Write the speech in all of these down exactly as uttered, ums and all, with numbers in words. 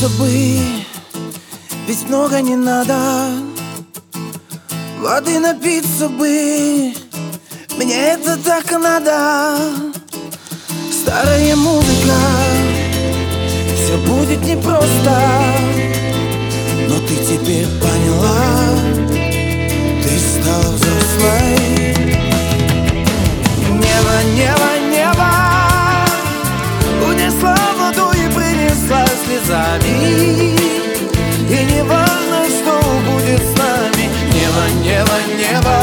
напиться бы, ведь много не надо. Воды напиться бы, мне это так и надо. Старая музыка, все будет непросто, но ты теперь поняла, ты стала взрослой. Небо, небо, небо унесла воду и принесла слезами, и не важно, что будет с нами. Небо, небо, небо,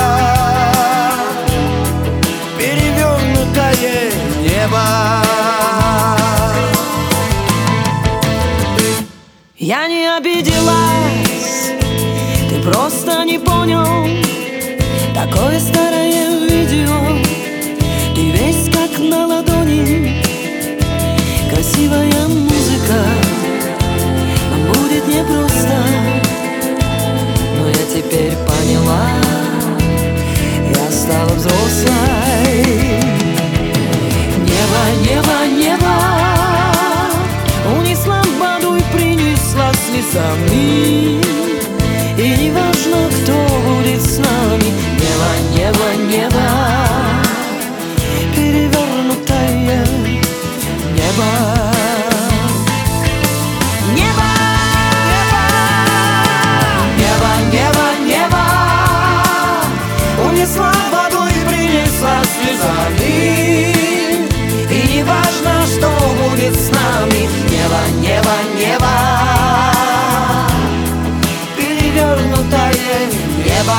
перевернутое небо. Я не обиделась, ты просто не понял. Такое старое видео, ты весь как на ладони. Красивая музыка, нам будет непросто, но я теперь поняла, я стала взрослой. Небо, небо, небо унесла воду и принесла слезами, и не важно, кто будет с нами. Небо, небо, небо, перевернутое небо. Небо, небо, небо, небо унесла воду и принесла слезами, и не важно, что будет с нами. Небо, небо, небо, перевернутое небо.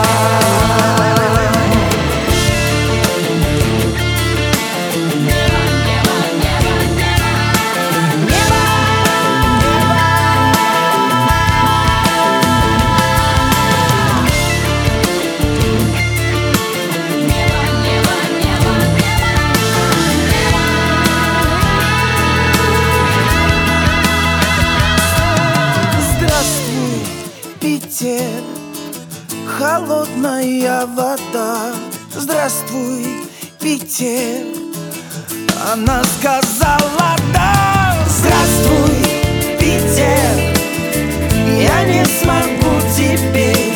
Питер, холодная вода. Здравствуй, Питер, она сказала да. Здравствуй, Питер, я не смогу теперь